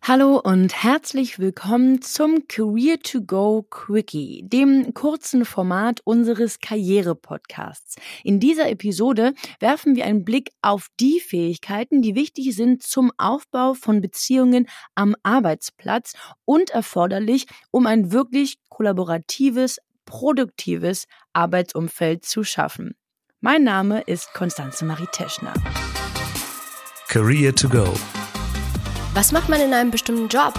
Hallo und herzlich willkommen zum Career to Go Quickie, dem kurzen Format unseres Karriere-Podcasts. In dieser Episode werfen wir einen Blick auf die Fähigkeiten, die wichtig sind zum Aufbau von Beziehungen am Arbeitsplatz und erforderlich, um ein wirklich kollaboratives, produktives Arbeitsumfeld zu schaffen. Mein Name ist Constanze Marie Teschner. Career to Go. Was macht man in einem bestimmten Job?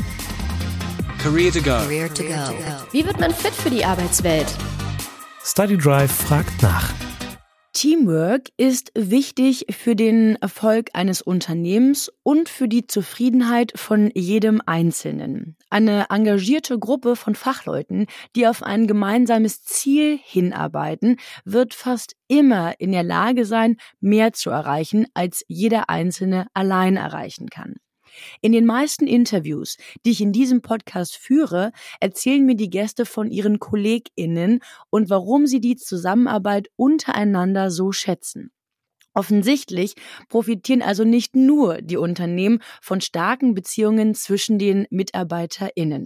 Career to Go. Career to Go. Wie wird man fit für die Arbeitswelt? Study Drive fragt nach. Teamwork ist wichtig für den Erfolg eines Unternehmens und für die Zufriedenheit von jedem Einzelnen. Eine engagierte Gruppe von Fachleuten, die auf ein gemeinsames Ziel hinarbeiten, wird fast immer in der Lage sein, mehr zu erreichen, als jeder Einzelne allein erreichen kann. In den meisten Interviews, die ich in diesem Podcast führe, erzählen mir die Gäste von ihren KollegInnen und warum sie die Zusammenarbeit untereinander so schätzen. Offensichtlich profitieren also nicht nur die Unternehmen von starken Beziehungen zwischen den MitarbeiterInnen.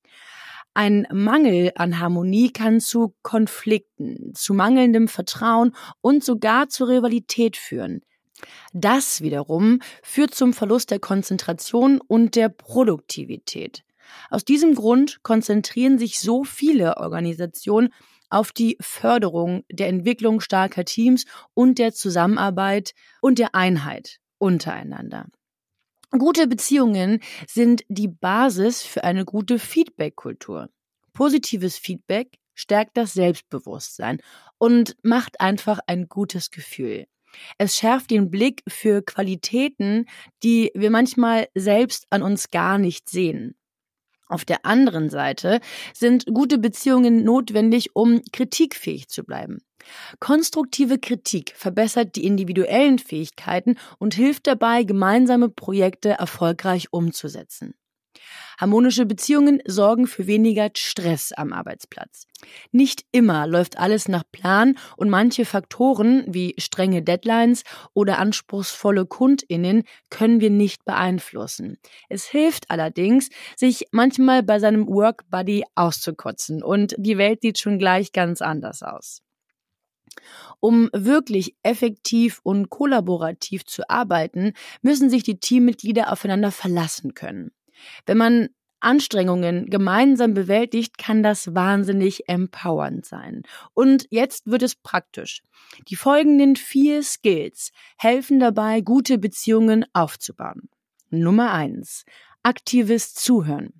Ein Mangel an Harmonie kann zu Konflikten, zu mangelndem Vertrauen und sogar zur Rivalität führen. Das wiederum führt zum Verlust der Konzentration und der Produktivität. Aus diesem Grund konzentrieren sich so viele Organisationen auf die Förderung der Entwicklung starker Teams und der Zusammenarbeit und der Einheit untereinander. Gute Beziehungen sind die Basis für eine gute Feedback-Kultur. Positives Feedback stärkt das Selbstbewusstsein und macht einfach ein gutes Gefühl. Es schärft den Blick für Qualitäten, die wir manchmal selbst an uns gar nicht sehen. Auf der anderen Seite sind gute Beziehungen notwendig, um kritikfähig zu bleiben. Konstruktive Kritik verbessert die individuellen Fähigkeiten und hilft dabei, gemeinsame Projekte erfolgreich umzusetzen. Harmonische Beziehungen sorgen für weniger Stress am Arbeitsplatz. Nicht immer läuft alles nach Plan und manche Faktoren wie strenge Deadlines oder anspruchsvolle KundInnen können wir nicht beeinflussen. Es hilft allerdings, sich manchmal bei seinem Work-Buddy auszukotzen und die Welt sieht schon gleich ganz anders aus. Um wirklich effektiv und kollaborativ zu arbeiten, müssen sich die Teammitglieder aufeinander verlassen können. Wenn man Anstrengungen gemeinsam bewältigt, kann das wahnsinnig empowernd sein. Und jetzt wird es praktisch. Die folgenden 4 Skills helfen dabei, gute Beziehungen aufzubauen. Nummer 1. Aktives Zuhören.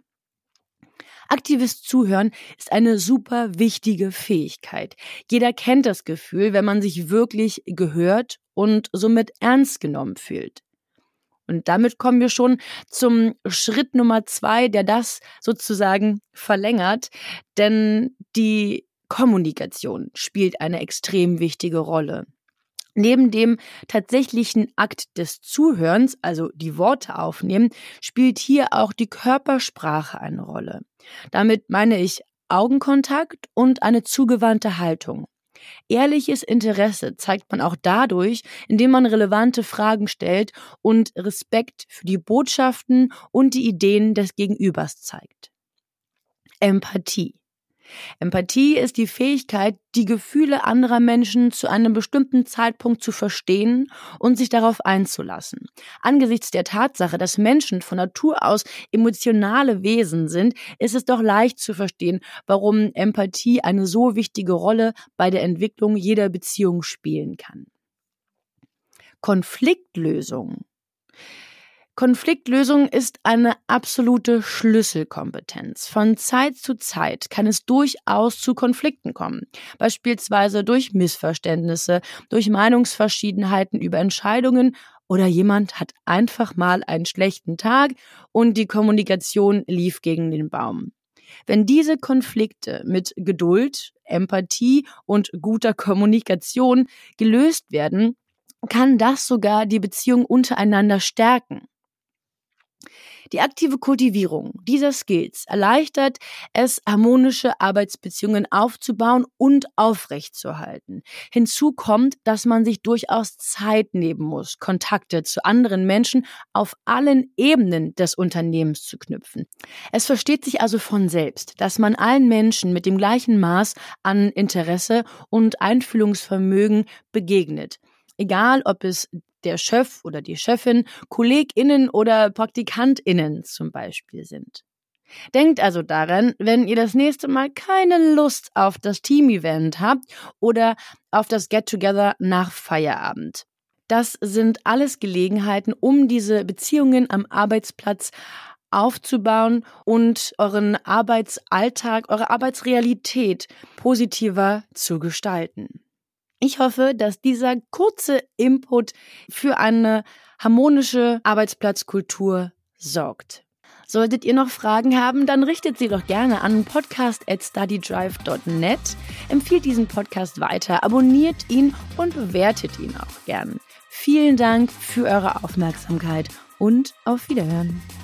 Aktives Zuhören ist eine super wichtige Fähigkeit. Jeder kennt das Gefühl, wenn man sich wirklich gehört und somit ernst genommen fühlt. Und damit kommen wir schon zum Schritt Nummer 2, der das sozusagen verlängert, denn die Kommunikation spielt eine extrem wichtige Rolle. Neben dem tatsächlichen Akt des Zuhörens, also die Worte aufnehmen, spielt hier auch die Körpersprache eine Rolle. Damit meine ich Augenkontakt und eine zugewandte Haltung. Ehrliches Interesse zeigt man auch dadurch, indem man relevante Fragen stellt und Respekt für die Botschaften und die Ideen des Gegenübers zeigt. Empathie. Empathie ist die Fähigkeit, die Gefühle anderer Menschen zu einem bestimmten Zeitpunkt zu verstehen und sich darauf einzulassen. Angesichts der Tatsache, dass Menschen von Natur aus emotionale Wesen sind, ist es doch leicht zu verstehen, warum Empathie eine so wichtige Rolle bei der Entwicklung jeder Beziehung spielen kann. Konfliktlösung. Konfliktlösung ist eine absolute Schlüsselkompetenz. Von Zeit zu Zeit kann es durchaus zu Konflikten kommen, beispielsweise durch Missverständnisse, durch Meinungsverschiedenheiten über Entscheidungen oder jemand hat einfach mal einen schlechten Tag und die Kommunikation lief gegen den Baum. Wenn diese Konflikte mit Geduld, Empathie und guter Kommunikation gelöst werden, kann das sogar die Beziehung untereinander stärken. Die aktive Kultivierung dieser Skills erleichtert es, harmonische Arbeitsbeziehungen aufzubauen und aufrechtzuerhalten. Hinzu kommt, dass man sich durchaus Zeit nehmen muss, Kontakte zu anderen Menschen auf allen Ebenen des Unternehmens zu knüpfen. Es versteht sich also von selbst, dass man allen Menschen mit dem gleichen Maß an Interesse und Einfühlungsvermögen begegnet. Egal, ob es der Chef oder die Chefin, KollegInnen oder PraktikantInnen zum Beispiel sind. Denkt also daran, wenn ihr das nächste Mal keine Lust auf das Team-Event habt oder auf das Get-Together nach Feierabend. Das sind alles Gelegenheiten, um diese Beziehungen am Arbeitsplatz aufzubauen und euren Arbeitsalltag, eure Arbeitsrealität positiver zu gestalten. Ich hoffe, dass dieser kurze Input für eine harmonische Arbeitsplatzkultur sorgt. Solltet ihr noch Fragen haben, dann richtet sie doch gerne an podcast@studydrive.net. Empfiehlt diesen Podcast weiter, abonniert ihn und bewertet ihn auch gern. Vielen Dank für eure Aufmerksamkeit und auf Wiederhören.